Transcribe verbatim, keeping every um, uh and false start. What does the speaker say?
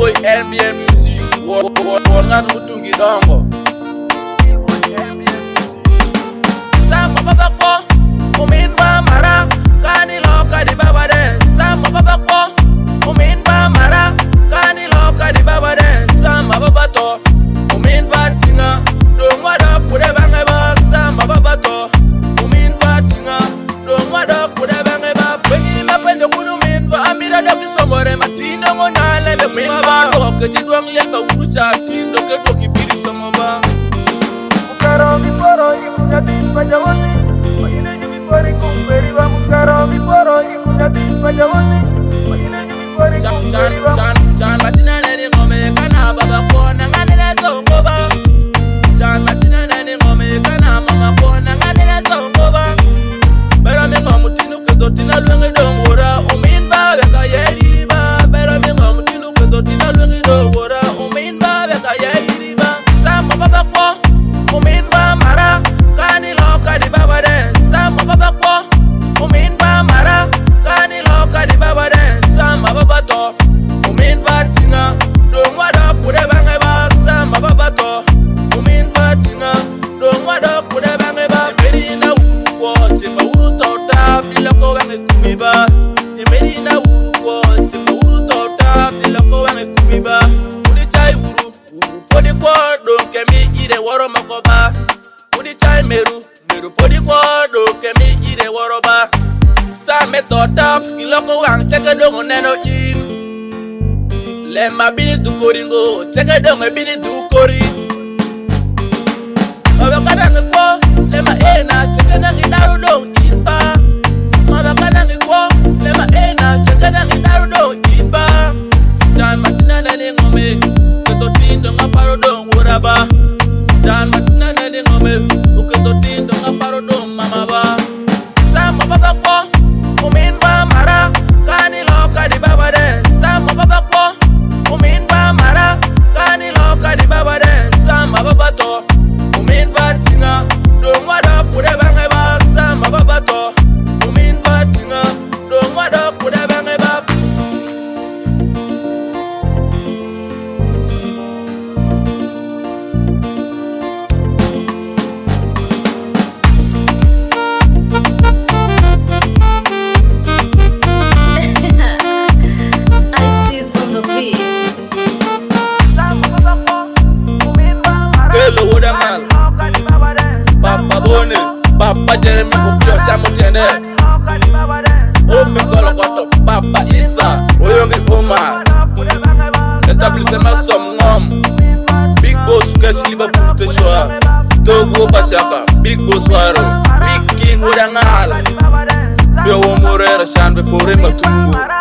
boy M B M Music. Warngan mutungi dongo. Sama baba ko, umin ba mara, kani loka di baba de. Sama baba ko, umin ba mara, kani loka di baba de. Sama baba to, umin ba tinga, dong wada kude bange ba. Sama baba to, umin ba tinga, dong wada kude bange ba. Bengi ma pende kudu min ba amira doki somore matino ngona lebe min ba. Oke tidwang leba urucha tindo ke doki biri somba. Mukaro mi poro ikunya bis pajawani, magine jumi pori kumberi ba. Mukaro mi poro ikunya bis pajawani, magine jumi pori kumberi ba. Chan chan matina nene ngome kana baba kona ngane na songo ba. Chan matina nene ngome kana mama kona ngane na songo ba. Bera mi ngomu tinu kedo tina lwenge dongora umin ba beka yeri ba. Bera mi ngomu tinu kedo tina lwenge dongora umin ba beka yeri ba. Sama baba ko umin ba mara, kani loka di baba de. Sama baba ko, umin ba mara, kani loka di baba de. Sama baba to, umin ba tinga, dong wada kude bange ba. Sama baba to, umin ba tinga, dong wada kude bange ba. Imeri na uru ko, chemba uru tota, bila ko bange kumi ba. Imeri na uru ko, chemba uru tota, bila ko bange kumi ba. Uni chai uru, uru podi ko, dong kemi ide woro makoba. Uni chai meru, meru podi ko, dong kemi ide woro ba. Sa me tota, iloko wang cheke dongo neno in. Lema bini du koringo, cheke dongo bini du kori. Maba kanangi ko, lema ena, cheke nangi daru dong in ba. Maba kanangi ko, lema ena, cheke nangi daru dong in ba. Chan matina nene ngome, keto tindo ngaparo dong uraba. Chan matina nene ngome, uketo tindo ngaparo dong mama ba. Sama baba ko, umin ba mara, kani loka di baba de. Sama baba ko, umin ba mara, kani loka di baba de. Sama baba to, umin ba tinga, dong wada kude bange ba. Sama baba to, umin ba tinga, dong wada kude bange ba. Hello, what am I? Papa Bone, Papa Jeremy Kupio Samutende. Open Gologoto, Papa Isa, Oyongi Omar. Établissement Somnom. Big Boss Cash Liverpool Teshoa. Togo Basaka, Big Boss Waro. Big King Udangal. Bio Morera Shanbe Pore Matungu.